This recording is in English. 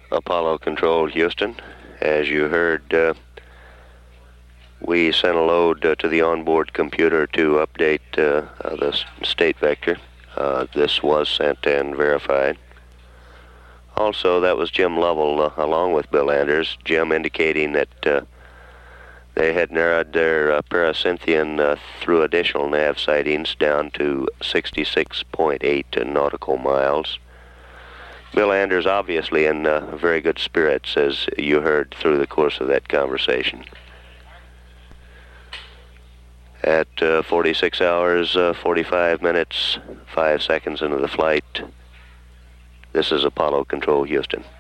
Apollo Control, Houston. As you heard, we sent a load to the onboard computer to update the state vector. This was sent and verified. Also, that was Jim Lovell along with Bill Anders. Jim indicating that they had narrowed their paracynthian through additional nav sightings down to 66.8 nautical miles. Bill Anders obviously in very good spirits, as you heard through the course of that conversation. At 46 hours, 45 minutes, 5 seconds into the flight, this is Apollo Control, Houston.